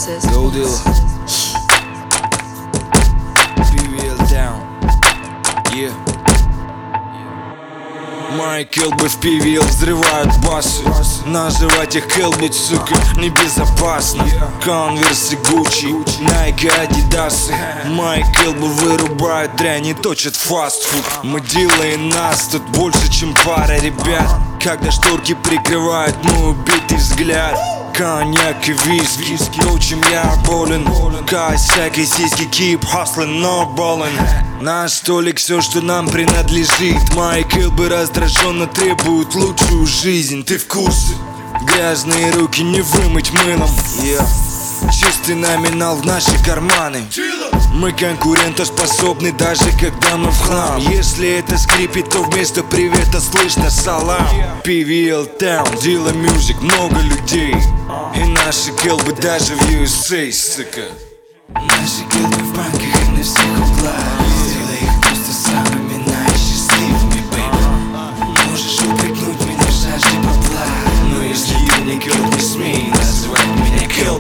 mixes. Go deal. PVL down. Yeah. Мои келбы в PVL взрывают басы. Наживать их келбить, сука, небезопасно. Конверсы, Гуччи, Nike, Адидасы. Мои келбы вырубают дрянь и точат фастфуд. Мы делаем нас тут больше, чем пара ребят. Когда шторки прикрывают мой убитый взгляд. Коньяк и виски, то, чем я болен. Косяк и сиськи, keep hustling, но болен. Наш столик все, что нам принадлежит. Мои келбы раздраженно требуют лучшую жизнь. Ты в курсе? Грязные руки не вымыть мылом. Чистый номинал в наши карманы. Мы конкурентоспособны, даже когда мы в хлам. Если это скрипит, то вместо привета слышно салам. PVL Town, Dilla Music, много людей. И наши келбы даже в USA, сука. Наши келбы в банках и на всех углах. Сделай их просто самыми наисчастливыми, бэйби. Можешь упрекнуть меня в жажде бабла, но если ты не келб, не смей называть меня келбит.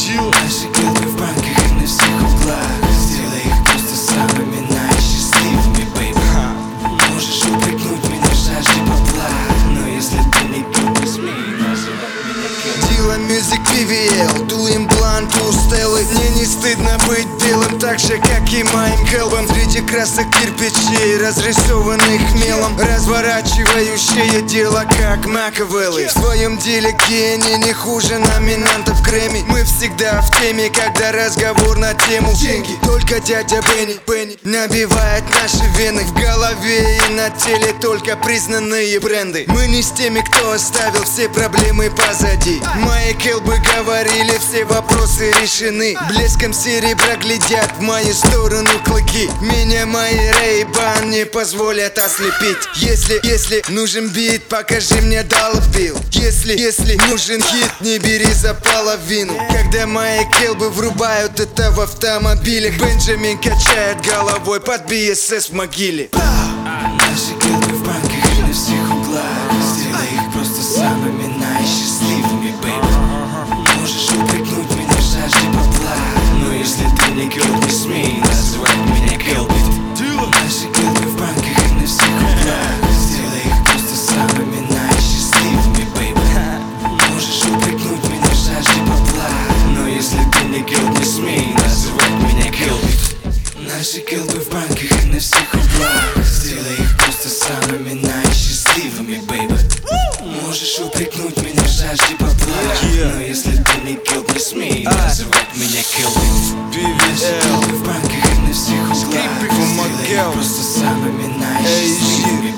Наши келбы в банках и на всех углах. Сделай их просто самыми наисчастливыми, бэйби. Можешь упрекнуть меня в жажде бабла, но если ты не келб, не смей называть меня келбит. Dilla Music PVL, дуем блант у Стеллы. Мне не стыдно быть белым, так же как и моим келбам. Среди красок кирпичей, разрисованных мелом, разворачивающее дело, как Макавеллы. В своем деле гений не хуже номинантов Грэмми. Мы всегда в теме, когда разговор на тему деньги. Только дядя Бенни набивает наши вены. В голове и на теле только признанные бренды. Мы не с теми, кто оставил все проблемы позади. Мои келбы говорили, все вопросы решены. Блеском серебра глядят в мою сторону клыки. Меня мои Ray-Ban не позволят ослепить. Если нужен бит, покажи мне доллар билл. Если нужен хит, не бери за половину. Когда мои келбы врубают это в автомобилях, Бенджамин качает головой под BSS в могиле. Наши келбы в банках и на всех углах. Сделай их просто самыми наисчастливыми, бэйби. Можешь упрекнуть меня в жажде бабла, но если ты не келб, не смей называть меня келбит. Наши келбы в банках и на всех углах. Сделай их просто самыми наисчастливыми, бэйби. Можешь упрекнуть меня в жажде бабла, но если ты не келб, не смей называть меня келбит. Наши келбы в банках и на всех углах. Сделай их просто самыми наисчастливыми, бэйби. Можешь упрекнуть меня в жажде бабла, но если ты не келб, не смей называть меня келбит. Наши келбы в банках и на всех углах. Сделай их просто самыми наисчастливыми,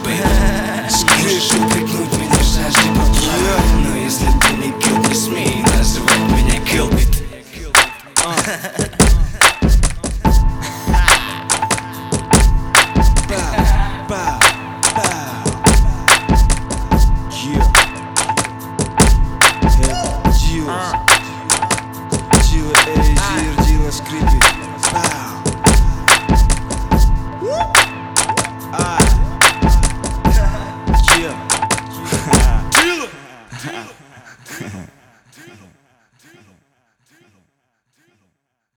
бэйби. Можешь упрекнуть меня в жажде бабла, но если ты не келб, не смей называть меня келбит. Bow.